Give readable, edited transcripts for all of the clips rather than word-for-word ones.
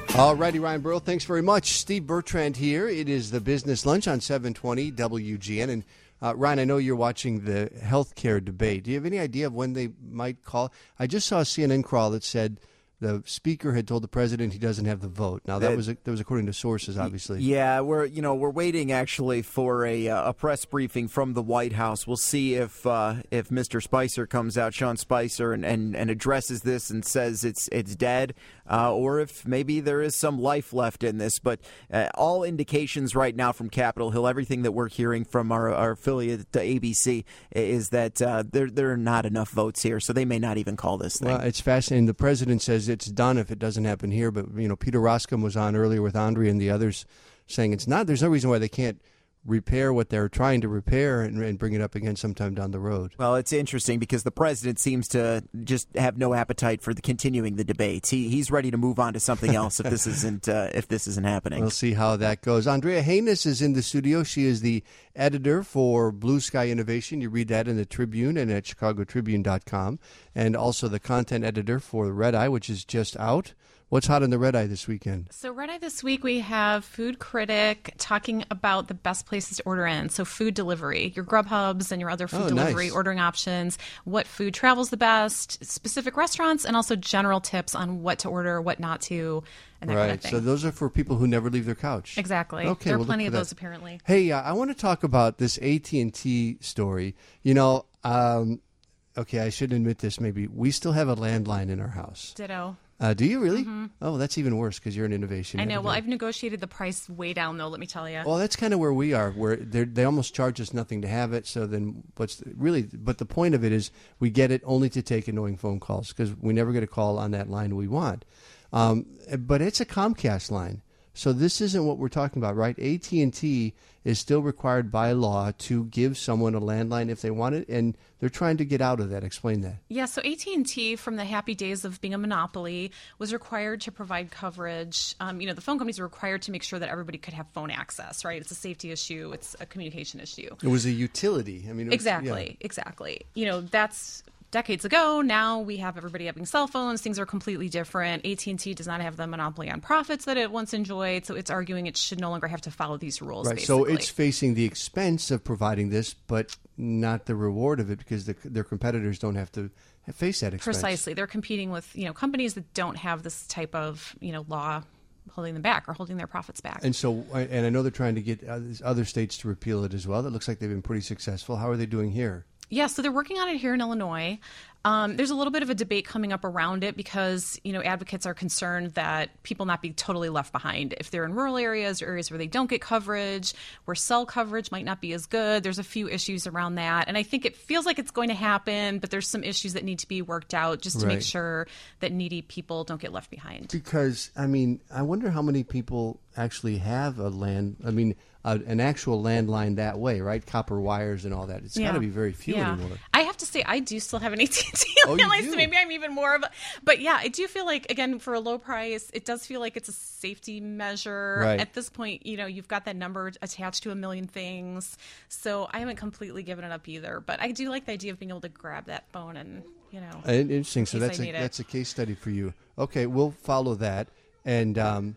All righty, Ryan Burrow, thanks very much. Steve Bertrand here. It is the Business Lunch on 720 WGN. And Ryan, I know you're watching the healthcare debate. Do you have any idea of when they might call? I just saw a CNN crawl that said the speaker had told the president he doesn't have the vote. Now that was according to sources, obviously. Yeah, we're waiting actually for a press briefing from the White House. We'll see if Mr. Spicer comes out, Sean Spicer, and addresses this and says it's dead, or if maybe there is some life left in this. But all indications right now from Capitol Hill, everything that we're hearing from our affiliate ABC, is that there are not enough votes here, so they may not even call this thing. Well, it's fascinating. The president says it's done if it doesn't happen here. But, Peter Roskam was on earlier with Andre and the others saying it's not. There's no reason why they can't repair what they're trying to repair and bring it up again sometime down the road. Well, it's interesting because the president seems to just have no appetite for continuing the debates. He's ready to move on to something else if this isn't happening. We'll see how that goes. Andrea Haynes is in the studio. She is the editor for Blue Sky Innovation. You read that in the Tribune and at chicagotribune.com, and also the content editor for the Red Eye, which is just out. What's hot in the Red Eye this weekend? So Red Eye this week, we have Food Critic talking about the best places to order in. So food delivery, your Grubhubs and your other food delivery ordering options, what food travels the best, specific restaurants, and also general tips on what to order, what not to, and that kind of thing. So those are for people who never leave their couch. Exactly. Okay, there are plenty of those apparently. Hey, I want to talk about this AT&T story. Okay, I should admit this maybe. We still have a landline in our house. Ditto. Do you really? Mm-hmm. Oh, that's even worse because you're an innovation. I know. Well, I've negotiated the price way down, though, let me tell you. Well, that's kind of where we are, where they almost charge us nothing to have it. So then but the point of it is we get it only to take annoying phone calls because we never get a call on that line we want. But it's a Comcast line. So this isn't what we're talking about, right? AT&T is still required by law to give someone a landline if they want it, and they're trying to get out of that. Explain that. Yeah, so AT&T, from the happy days of being a monopoly, was required to provide coverage. The phone companies were required to make sure that everybody could have phone access, right? It's a safety issue. It's a communication issue. It was a utility. Exactly. That's decades ago. Now we have everybody having cell phones. Things are completely different. AT&T does not have the monopoly on profits that it once enjoyed, so it's arguing it should no longer have to follow these rules. Right. Basically. So it's facing the expense of providing this, but not the reward of it because their competitors don't have to face that expense. Precisely. They're competing with companies that don't have this type of law holding them back or holding their profits back. And so, and I know they're trying to get other states to repeal it as well. That looks like they've been pretty successful. How are they doing here? Yeah, so they're working on it here in Illinois. There's a little bit of a debate coming up around it because, advocates are concerned that people not be totally left behind. If they're in rural areas or areas where they don't get coverage, where cell coverage might not be as good, there's a few issues around that. And I think it feels like it's going to happen, but there's some issues that need to be worked out just to make sure that needy people don't get left behind. Because, I wonder how many people actually have an actual landline that way, right? Copper wires and all that. It's got to be very few anymore. I have to say, I do still have an AT&T landline, so maybe I'm even more of a... But yeah, I do feel like, again, for a low price, it does feel like it's a safety measure. Right. At this point, you've got that number attached to a million things. So I haven't completely given it up either. But I do like the idea of being able to grab that phone and, Interesting. So that's a case study for you. Okay, we'll follow that. And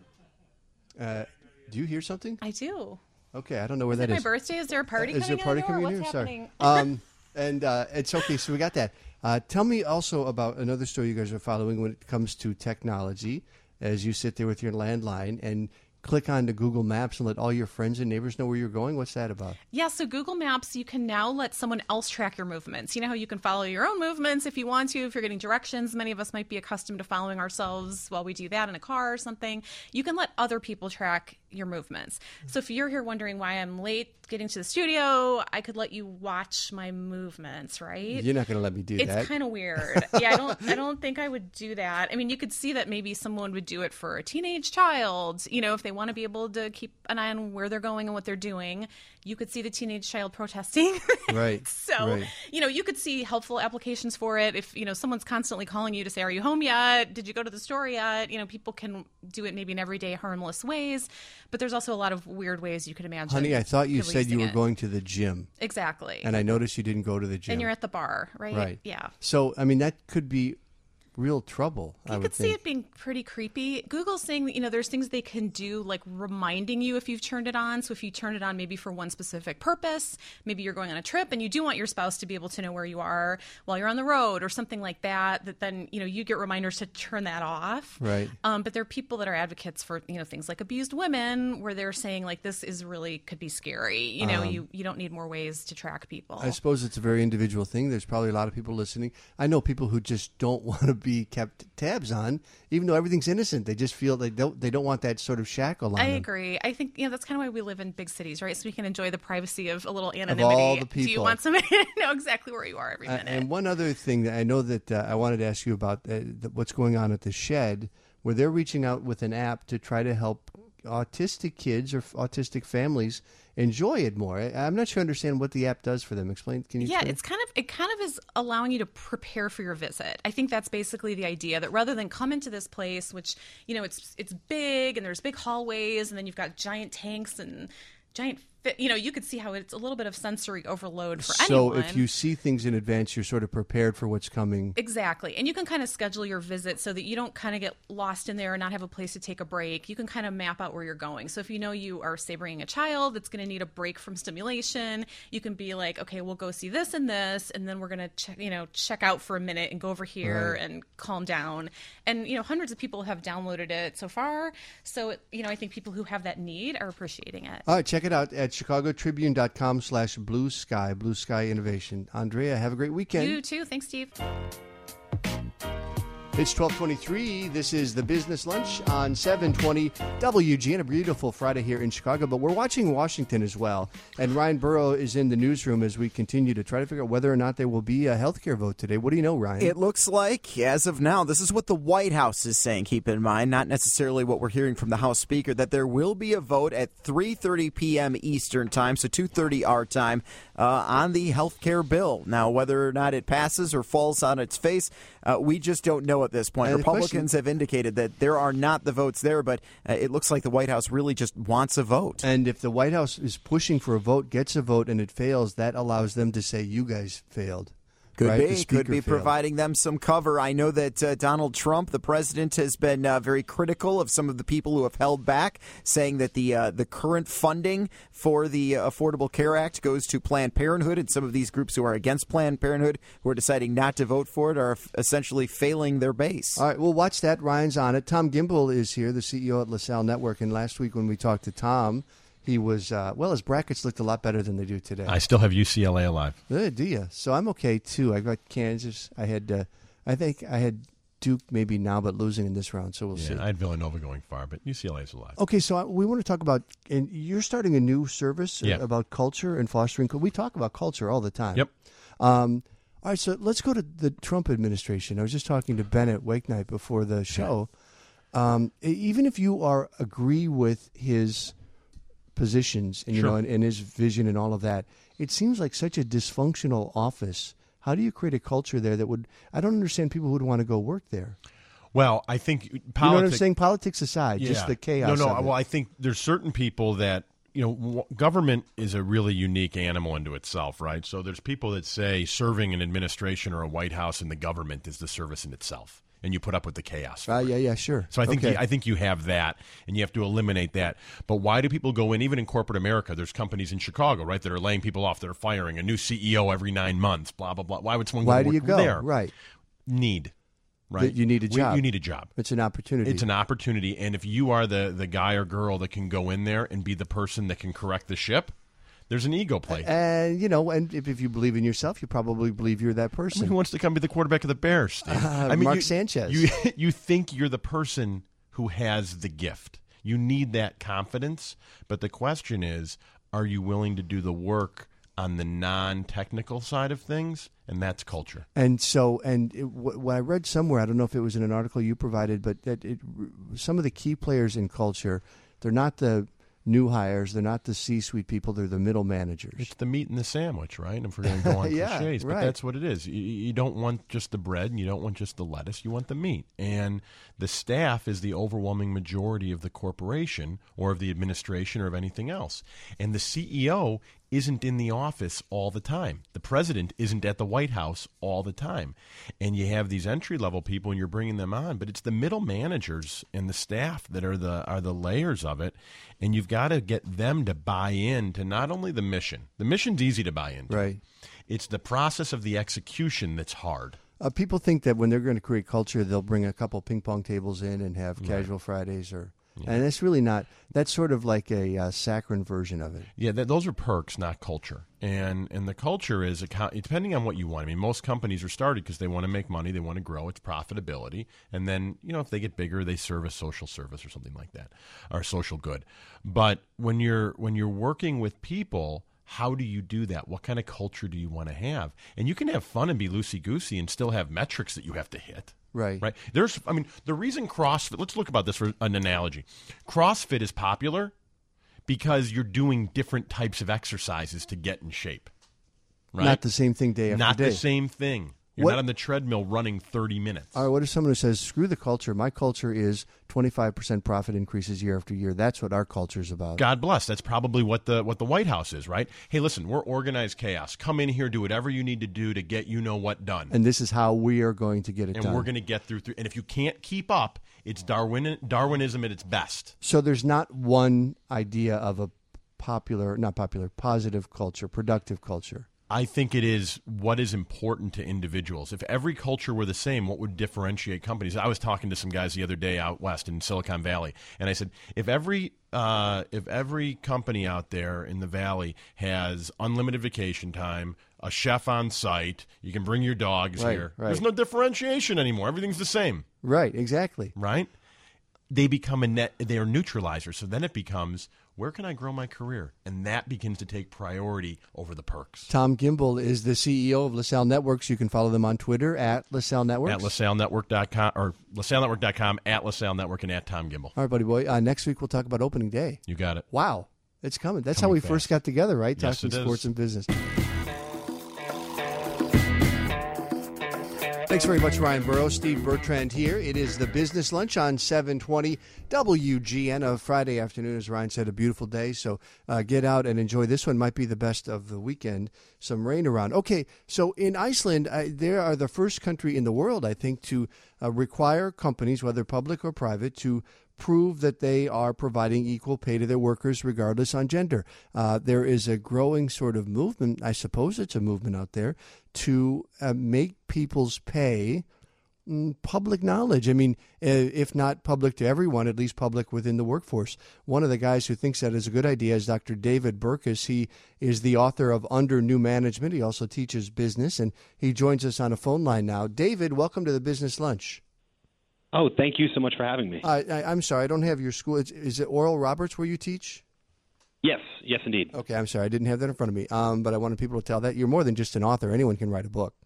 do you hear something? I do. Okay, I don't know where that is. Is it my birthday? Is there a party coming in? Is there a party coming in? What's happening? Sorry. And it's okay. So we got that. Tell me also about another story you guys are following when it comes to technology as you sit there with your landline and click on to Google Maps and let all your friends and neighbors know where you're going. What's that about? Yeah, so Google Maps, you can now let someone else track your movements. You know how you can follow your own movements if you want to, if you're getting directions. Many of us might be accustomed to following ourselves while we do that in a car or something. You can let other people track your movements. So if you're here wondering why I'm late getting to the studio, I could let you watch my movements, right? You're not going to let me do that. It's kind of weird. Yeah, I don't think I would do that. You could see that maybe someone would do it for a teenage child, if they want to be able to keep an eye on where they're going and what they're doing. You could see the teenage child protesting. Right. So, you could see helpful applications for it. If, someone's constantly calling you to say, are you home yet? Did you go to the store yet? People can do it maybe in everyday harmless ways. But there's also a lot of weird ways you could imagine. Honey, I thought you said you were going to the gym. Exactly. And I noticed you didn't go to the gym. And you're at the bar, right? Right. Yeah. So, that could be real trouble. I You would could see think. it being pretty creepy. Google's saying that, there's things they can do, like reminding you if you've turned it on. So if you turn it on maybe for one specific purpose, maybe you're going on a trip and you do want your spouse to be able to know where you are while you're on the road or something like that, that then, you get reminders to turn that off. Right. But there are people that are advocates for, things like abused women, where they're saying like this is really could be scary. You don't need more ways to track people. I suppose it's a very individual thing. There's probably a lot of people listening. I know people who just don't want to be kept tabs on, even though everything's innocent. They just feel they don't want that sort of shackle on I them. agree. I think that's kind of why we live in big cities, right? So we can enjoy the privacy of a little anonymity. Of all the Do you people. want somebody to know exactly where you are every minute? And one other thing that I know that I wanted to ask you about what's going on at the Shed, where they're reaching out with an app to try to help autistic kids or autistic families enjoy it more. I'm not sure I understand what the app does for them. Can you explain? Yeah, it kind of is allowing you to prepare for your visit. I think that's basically the idea, that rather than come into this place, which, it's big and there's big hallways and then you've got giant tanks and giant you could see how it's a little bit of sensory overload for anyone. So if you see things in advance, you're sort of prepared for what's coming. Exactly. And you can kind of schedule your visit so that you don't kind of get lost in there and not have a place to take a break. You can kind of map out where you're going. So if you are, say, bringing a child that's going to need a break from stimulation, you can be like, okay, we'll go see this, and then we're going to check out for a minute and go over here and calm down. And, hundreds of people have downloaded it so far. So, I think people who have that need are appreciating it. All right, check it out at chicagotribune.com/blue sky, Blue Sky Innovation. Andrea, have a great weekend. You too. Thanks, Steve. It's 12:23. This is the Business Lunch on 720 WGN. A beautiful Friday here in Chicago, but we're watching Washington as well. And Ryan Burrow is in the newsroom as we continue to try to figure out whether or not there will be a healthcare vote today. What do you know, Ryan? It looks like, as of now, this is what the White House is saying. Keep in mind, not necessarily what we're hearing from the House Speaker, that there will be a vote at 3:30 p.m. Eastern Time, so 2:30 our time, on the healthcare bill. Now, whether or not it passes or falls on its face, we just don't know at this point. And Republicans have indicated that there are not the votes there, but it looks like the White House really just wants a vote. And if the White House is pushing for a vote, gets a vote, and it fails, that allows them to say, you guys failed. Could right? be. Could be providing them some cover. I know that Donald Trump, the president, has been very critical of some of the people who have held back, saying that the current funding for the Affordable Care Act goes to Planned Parenthood, and some of these groups who are against Planned Parenthood, who are deciding not to vote for it, are essentially failing their base. All right, we'll watch that. Ryan's on it. Tom Gimbel is here, the CEO at LaSalle Network, and last week when we talked to Tom, he was, his brackets looked a lot better than they do today. I still have UCLA alive. Do you? So I'm okay, too. I got Kansas. I think I had Duke maybe now, but losing in this round, so we'll see. I had Villanova going far, but UCLA's alive. Okay, so we want to talk about, and you're starting a new service about culture and fostering. We talk about culture all the time. Yep. All right, so let's go to the Trump administration. I was just talking to Bennett Wakenight before the show. Even if you agree with his positions and and his vision and all of that, it seems like such a dysfunctional office. How do you create a culture there that would? I don't understand people who would want to go work there. Well, I think you know what I'm saying. Politics aside, just the chaos. No. of it. Well, I think there's certain people that government is a really unique animal into itself, right? So there's people that say serving an administration or a White House in the government is the service in itself. And you put up with the chaos. Yeah, sure. So I think you have that, and you have to eliminate that. But why do people go in? Even in corporate America, there's companies in Chicago, right, that are laying people off, that are firing a new CEO every 9 months. Blah blah blah. Why would someone Why go do you work go there? Right. Need. Right. You need a job. You need a job. It's an opportunity. It's an opportunity, and if you are the guy or girl that can go in there and be the person that can correct the ship, there's an ego play. And, and if you believe in yourself, you probably believe you're that person. Who wants to come be the quarterback of the Bears, Steve? Mark Sanchez. You think you're the person who has the gift. You need that confidence. But the question is, are you willing to do the work on the non-technical side of things? And that's culture. And so, what I read somewhere, I don't know if it was in an article you provided, but some of the key players in culture, they're not the new hires, they're not the C-suite people, they're the middle managers. It's the meat in the sandwich, right? And if we're going to go on cliches, but that's what it is. You don't want just the bread and you don't want just the lettuce, you want the meat. And the staff is the overwhelming majority of the corporation or of the administration or of anything else. And the CEO isn't in the office all the time. The president isn't at the White House all the time. And you have these entry-level people and you're bringing them on, but it's the middle managers and the staff that are the layers of it. And you've got to get them to buy in to not only the mission. The mission's easy to buy into. Right. It's the process of the execution that's hard. People think that when they're going to create culture, they'll bring a couple ping pong tables in and have casual Fridays and it's really not. That's sort of like a saccharine version of it. Yeah, those are perks, not culture. And the culture is, depending on what you want. I mean, most companies are started because they want to make money, they want to grow, it's profitability. And then, if they get bigger, they serve a social service or something like that, or social good. But when you're working with people, how do you do that? What kind of culture do you want to have? And you can have fun and be loosey-goosey and still have metrics that you have to hit. Right. The reason CrossFit, let's look about this for an analogy. CrossFit is popular because you're doing different types of exercises to get in shape. Right? Not the same thing day after day. Not the same thing. You're not on the treadmill running 30 minutes. All right, what if someone who says, screw the culture, my culture is 25% profit increases year after year. That's what our culture is about. God bless. That's probably what the White House is, right? Hey, listen, we're organized chaos. Come in here, do whatever you need to do to get what done. And this is how we are going to get it done. And we're going to get through. And if you can't keep up, it's Darwinism at its best. So there's not one idea of a positive culture, productive culture. I think it is what is important to individuals. If every culture were the same, what would differentiate companies? I was talking to some guys the other day out west in Silicon Valley, and I said, if every company out there in the valley has unlimited vacation time, a chef on site, you can bring your dogs here. Right. There's no differentiation anymore. Everything's the same. Right, exactly. Right? They become they are neutralizers. So then it becomes, where can I grow my career? And that begins to take priority over the perks. Tom Gimbel is the CEO of LaSalle Networks. You can follow them on Twitter at LaSalle Networks. At LaSalleNetwork.com or LaSalleNetwork.com, at LaSalle Network, and at Tom Gimbel. All right, buddy boy. Next week we'll talk about opening day. You got it. Wow. It's coming. That's how we first got together, right? Yes, Talking it sports is. and business. Thanks very much, Ryan Burrows. Steve Bertrand here. It is the Business Lunch on 720 WGN. A Friday afternoon, as Ryan said, a beautiful day. So get out and enjoy this one. Might be the best of the weekend. Some rain around. Okay, so in Iceland, they are the first country in the world, I think, to require companies, whether public or private, to prove that they are providing equal pay to their workers regardless on gender. There is a growing sort of movement, I suppose it's a movement out there, to make people's pay public knowledge. I mean, if not public to everyone, at least public within the workforce. One of the guys who thinks that is a good idea is Dr. David Burkus. He is the author of Under New Management. He also teaches business, and he joins us on a phone line now. David, welcome to the Business Lunch. Oh, thank you so much for having me. I'm sorry, I don't have your school. Is it Oral Roberts where you teach? Yes, indeed. Okay, I'm sorry, I didn't have that in front of me. But I wanted people to tell that you're more than just an author. Anyone can write a book.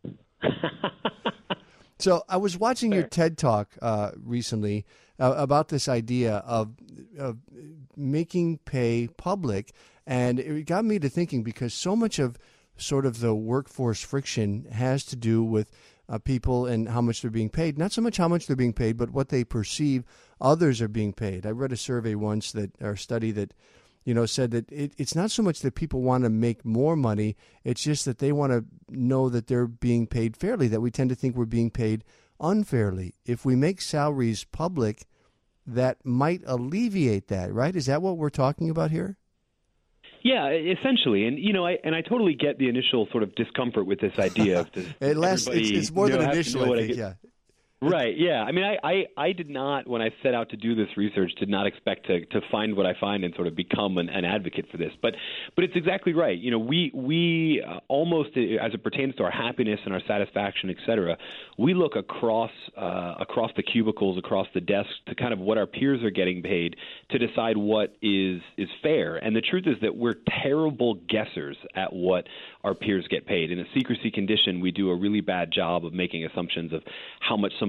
So I was watching your TED Talk recently about this idea of making pay public, and it got me to thinking, because so much of sort of the workforce friction has to do with people and how much they're being paid. Not so much how much they're being paid, but what they perceive others are being paid. I read a survey once or a study that said that it's not so much that people want to make more money, it's just that they want to know that they're being paid fairly, that we tend to think we're being paid unfairly. If we make salaries public, that might alleviate that, right? Is that what we're talking about here? Yeah, essentially, and I totally get the initial sort of discomfort with this idea of this. It's more than initial, I think. Yeah. Right. Yeah. I mean, I did not, when I set out to do this research, did not expect to find what I find and sort of become an advocate for this. But it's exactly right. We almost, as it pertains to our happiness and our satisfaction, et cetera, we look across the cubicles, across the desks, to kind of what our peers are getting paid to decide what is fair. And the truth is that we're terrible guessers at what our peers get paid. In a secrecy condition, we do a really bad job of making assumptions of how much somebody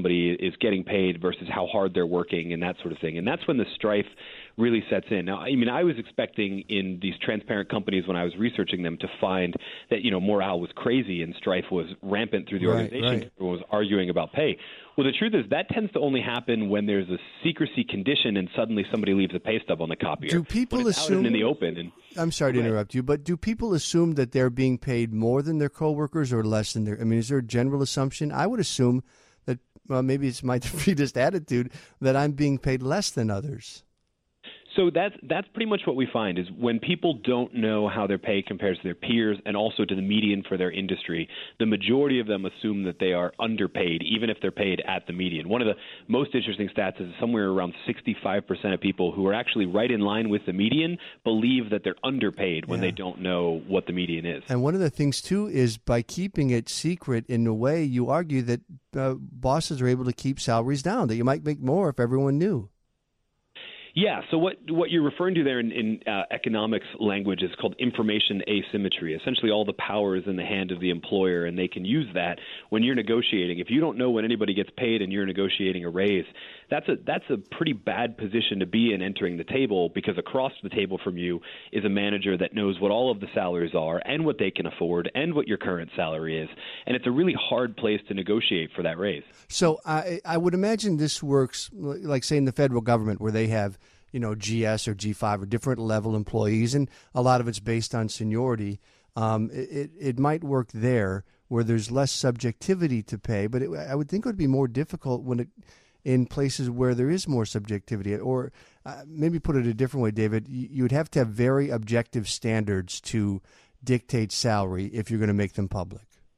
somebody is getting paid versus how hard they're working and that sort of thing. And that's when the strife really sets in. Now, I mean, I was expecting in these transparent companies when I was researching them to find that, morale was crazy and strife was rampant through the organization. Right. Everyone was arguing about pay. Well, the truth is that tends to only happen when there's a secrecy condition and suddenly somebody leaves a pay stub on the copier. Do people when it's assume out in the open? And I'm sorry to interrupt you, but do people assume that they're being paid more than their coworkers or less than their? I mean, is there a general assumption? I would assume that maybe it's my defeatist attitude that I'm being paid less than others. So that's pretty much what we find is when people don't know how their pay compares to their peers and also to the median for their industry, the majority of them assume that they are underpaid, even if they're paid at the median. One of the most interesting stats is somewhere around 65% of people who are actually right in line with the median believe that they're underpaid when they don't know what the median is. And one of the things, too, is by keeping it secret, in a way, you argue that bosses are able to keep salaries down, that you might make more if everyone knew. Yeah, so what you're referring to there in economics language is called information asymmetry. Essentially, all the power is in the hand of the employer, and they can use that when you're negotiating. If you don't know when anybody gets paid and you're negotiating a raise, that's a pretty bad position to be in entering the table, because across the table from you is a manager that knows what all of the salaries are and what they can afford and what your current salary is. And it's a really hard place to negotiate for that raise. So I would imagine this works like, say, in the federal government where they have GS or G5 or different level employees, and a lot of it's based on seniority. It might work there where there's less subjectivity to pay, but I would think it would be more difficult in places where there is more subjectivity. Or maybe put it a different way, David, you would have to have very objective standards to dictate salary if you're going to make them public.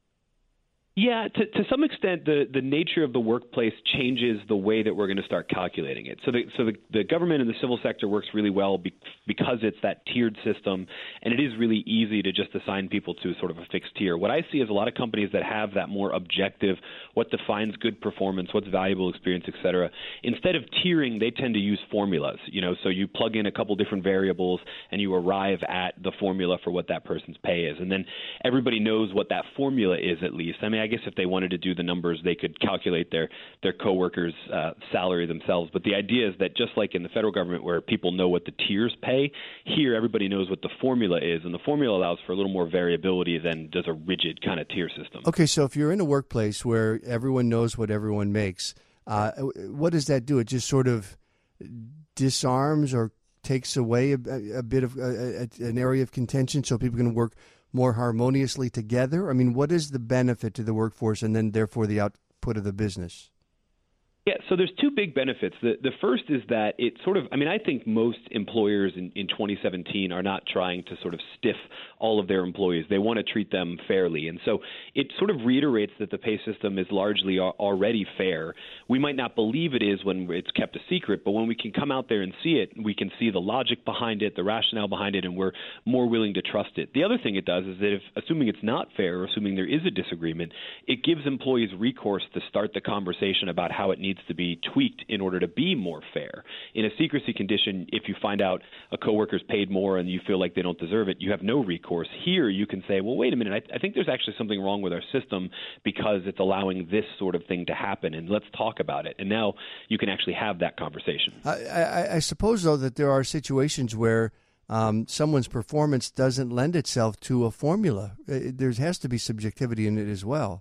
Yeah, to some extent, the nature of the workplace changes the way that we're going to start calculating it. So the government and the civil sector works really well because it's that tiered system, and it is really easy to just assign people to sort of a fixed tier. What I see is a lot of companies that have that more objective, what defines good performance, what's valuable experience, et cetera. Instead of tiering, they tend to use formulas. So you plug in a couple different variables, and you arrive at the formula for what that person's pay is, and then everybody knows what that formula is at least. I mean, I guess if they wanted to do the numbers, they could calculate their coworkers' salary themselves. But the idea is that just like in the federal government where people know what the tiers pay, here everybody knows what the formula is, and the formula allows for a little more variability than does a rigid kind of tier system. Okay, so if you're in a workplace where everyone knows what everyone makes, what does that do? It just sort of disarms or takes away a bit of an area of contention so people can work more harmoniously together? I mean, what is the benefit to the workforce and then therefore the output of the business? Yeah, so there's two big benefits. The first is that it sort of, I think most employers in 2017 are not trying to sort of stiff all of their employees. They want to treat them fairly. And so it sort of reiterates that the pay system is largely already fair. We might not believe it is when it's kept a secret, but when we can come out there and see it, we can see the logic behind it, the rationale behind it, and we're more willing to trust it. The other thing it does is that assuming it's not fair, or assuming there is a disagreement, it gives employees recourse to start the conversation about how it needs to be tweaked in order to be more fair. In a secrecy condition, if you find out a coworker's paid more and you feel like they don't deserve it, you have no recourse. Here, you can say, well, wait a minute, I think there's actually something wrong with our system because it's allowing this sort of thing to happen, and let's talk about it. And now you can actually have that conversation. I suppose, though, that there are situations where someone's performance doesn't lend itself to a formula. There has to be subjectivity in it as well.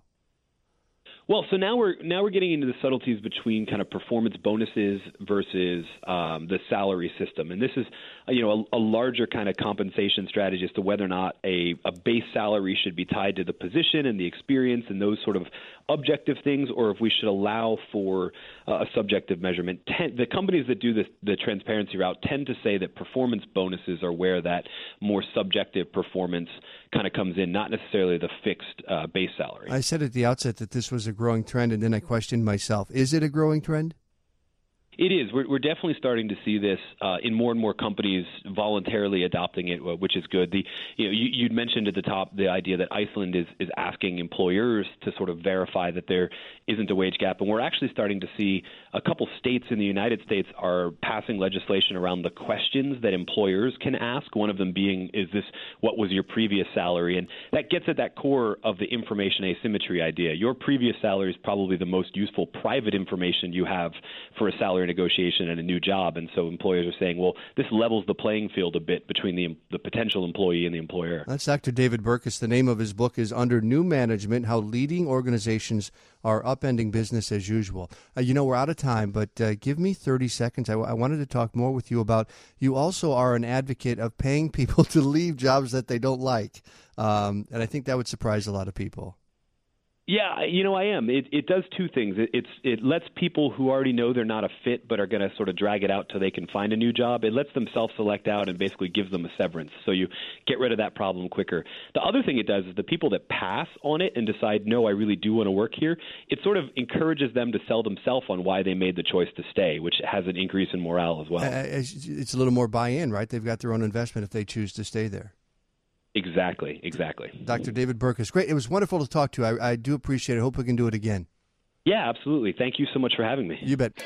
Well, so now we're getting into the subtleties between kind of performance bonuses versus the salary system, and this is a larger kind of compensation strategy as to whether or not a base salary should be tied to the position and the experience and those sort of objective things, or if we should allow for a subjective measurement. The companies that do the transparency route tend to say that performance bonuses are where that more subjective performance kind of comes in, not necessarily the fixed base salary. I said at the outset that this was a growing trend, and then I questioned myself. Is it a growing trend? It is. We're definitely starting to see this in more and more companies voluntarily adopting it, which is good. You'd mentioned at the top the idea that Iceland is asking employers to sort of verify that there isn't a wage gap, and we're actually starting to see a couple states in the United States are passing legislation around the questions that employers can ask. One of them being, is this what was your previous salary? And that gets at that core of the information asymmetry idea. Your previous salary is probably the most useful private information you have for a salary negotiation and a new job, and so employers are saying, well, this levels the playing field a bit between the potential employee and the employer. That's Dr. David Burkus. The name of his book is Under New Management, How Leading Organizations Are Upending Business as Usual. We're out of time, but give me 30 seconds. I wanted to talk more with you about, you also are an advocate of paying people to leave jobs that they don't like, and I think that would surprise a lot of people. Yeah, I am. It does two things. It lets people who already know they're not a fit but are going to sort of drag it out till they can find a new job. It lets them self-select out and basically gives them a severance. So you get rid of that problem quicker. The other thing it does is the people that pass on it and decide, no, I really do want to work here, it sort of encourages them to sell themselves on why they made the choice to stay, which has an increase in morale as well. It's a little more buy-in, right? They've got their own investment if they choose to stay there. Exactly. Dr. David Burkus, great. It was wonderful to talk to you. I do appreciate it. I hope we can do it again. Yeah, absolutely. Thank you so much for having me. You bet.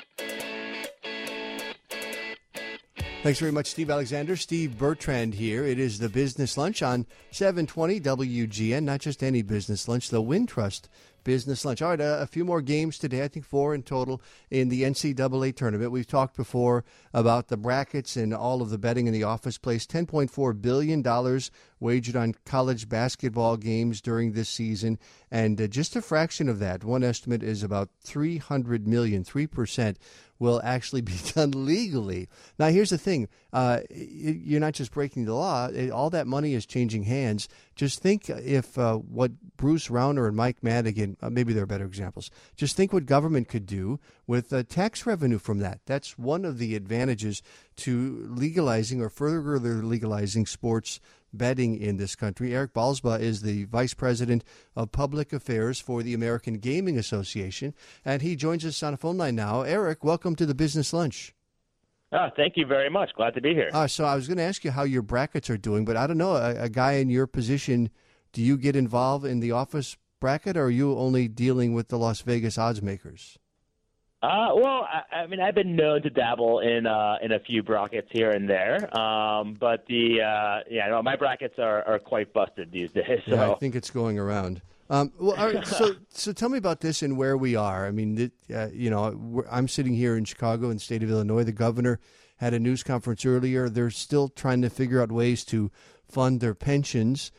Thanks very much, Steve Alexander. Steve Bertrand here. It is the Business Lunch on 720 WGN. Not just any business lunch, the Wintrust Business Lunch. All right, a few more games today. I think 4 in total in the NCAA tournament. We've talked before about the brackets and all of the betting in the office place. $10.4 billion wagered on college basketball games during this season. And just a fraction of that, one estimate is about $300 million, 3%. Will actually be done legally. Now, here's the thing. You're not just breaking the law. All that money is changing hands. Just think if what Bruce Rauner and Mike Madigan, maybe there are better examples, just think what government could do with tax revenue from that. That's one of the advantages to legalizing or further legalizing sports betting in this country. Eric Balsba is the Vice President of Public Affairs for the American Gaming Association, and he joins us on a phone line now. Eric, welcome to the Business Lunch. Thank you very much. Glad to be here. So I was going to ask you how your brackets are doing, but I don't know, a guy in your position, do you get involved in the office bracket, or are you only dealing with the Las Vegas odds makers? Well, I mean, I've been known to dabble in a few brackets here and there, but my brackets are quite busted these days. So. Yeah, I think it's going around. Well, all right, so tell me about this and where we are. I mean, I'm sitting here in Chicago in the state of Illinois. The governor had a news conference earlier. They're still trying to figure out ways to fund their pensions.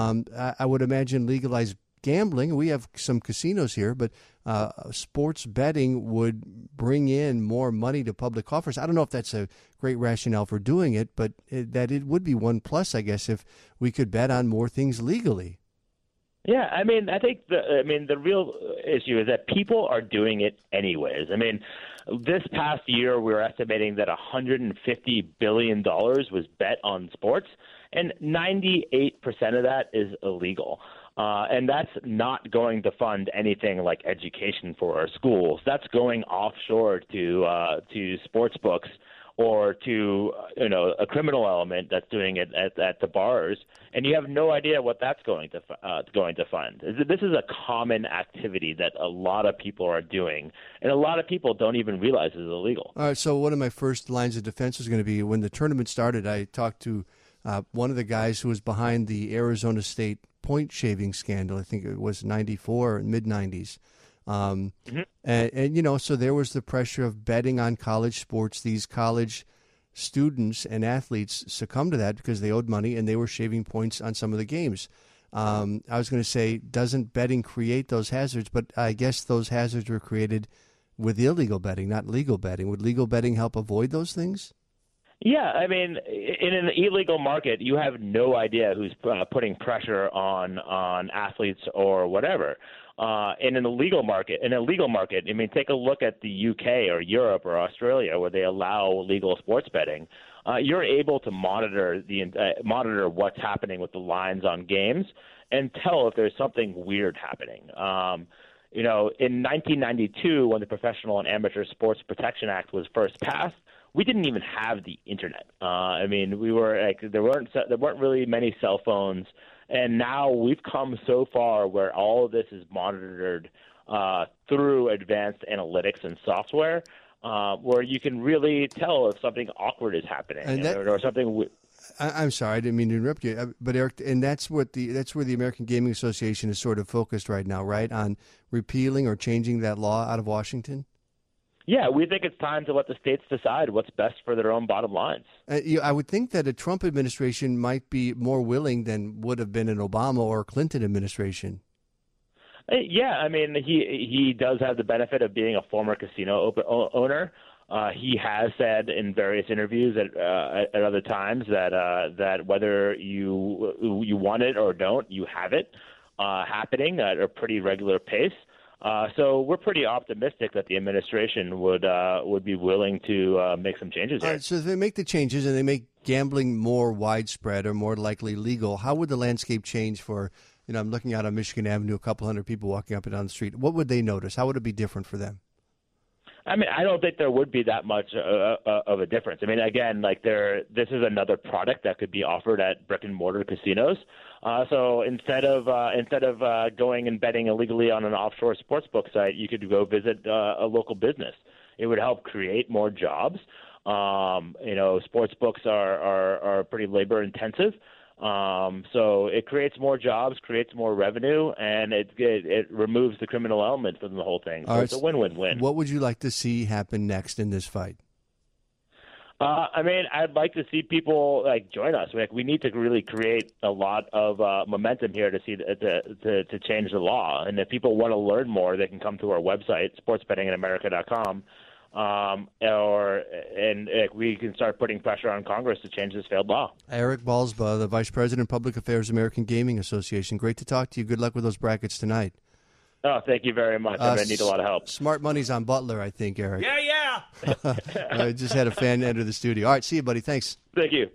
I would imagine legalize gambling. We have some casinos here, but sports betting would bring in more money to public coffers. I don't know if that's a great rationale for doing it, but it would be one plus, I guess, if we could bet on more things legally. Yeah, I mean, I think the real issue is that people are doing it anyways. I mean, this past year we were estimating that $150 billion was bet on sports, and 98% of that is illegal. And that's not going to fund anything like education for our schools. That's going offshore to sports books or to a criminal element that's doing it at the bars, and you have no idea what that's going to fund. This is a common activity that a lot of people are doing, and a lot of people don't even realize it's illegal. All right, so one of my first lines of defense was going to be when the tournament started, I talked to one of the guys who was behind the Arizona State point shaving scandal. I think it was 94 or mid-90s. And so there was the pressure of betting on college sports. These college students and athletes succumbed to that because they owed money and they were shaving points on some of the games. I was going to say, doesn't betting create those hazards? But I guess those hazards were created with illegal betting, not legal betting. Would legal betting help avoid those things? Yeah, I mean, in an illegal market, you have no idea who's putting pressure on athletes or whatever. In a legal market, I mean, take a look at the UK or Europe or Australia, where they allow legal sports betting. You're able to monitor what's happening with the lines on games and tell if there's something weird happening. In 1992, when the Professional and Amateur Sports Protection Act was first passed, we didn't even have the internet. We were there weren't really many cell phones, and now we've come so far where all of this is monitored through advanced analytics and software, where you can really tell if something awkward is happening or something. I'm sorry, I didn't mean to interrupt you, but Eric, and that's where the American Gaming Association is sort of focused right now, right, on repealing or changing that law out of Washington. Yeah, we think it's time to let the states decide what's best for their own bottom lines. I would think that a Trump administration might be more willing than would have been an Obama or Clinton administration. Yeah, he does have the benefit of being a former casino owner. He has said in various interviews at other times that whether you want it or don't, you have it happening at a pretty regular pace. So we're pretty optimistic that the administration would be willing to make some changes here. All right, so if they make the changes and they make gambling more widespread or more likely legal, how would the landscape change for, I'm looking out on Michigan Avenue, a couple hundred people walking up and down the street. What would they notice? How would it be different for them? I don't think there would be that much of a difference. Again, this is another product that could be offered at brick and mortar casinos. So instead of going and betting illegally on an offshore sportsbook site, you could go visit a local business. It would help create more jobs. Sports books are pretty labor intensive. So it creates more jobs, creates more revenue, and it removes the criminal element from the whole thing. So it's a win-win-win. What would you like to see happen next in this fight? I'd like to see people join us. We need to really create a lot of momentum here to see to change the law. And if people want to learn more, they can come to our website, sportsbettinginamerica.com. We can start putting pressure on Congress to change this failed law. Eric Balsba, the Vice President, Public Affairs, American Gaming Association. Great to talk to you. Good luck with those brackets tonight. Oh, thank you very much. I need a lot of help. Smart money's on Butler, I think, Eric. Yeah. I just had a fan enter the studio. All right, see you, buddy. Thanks. Thank you.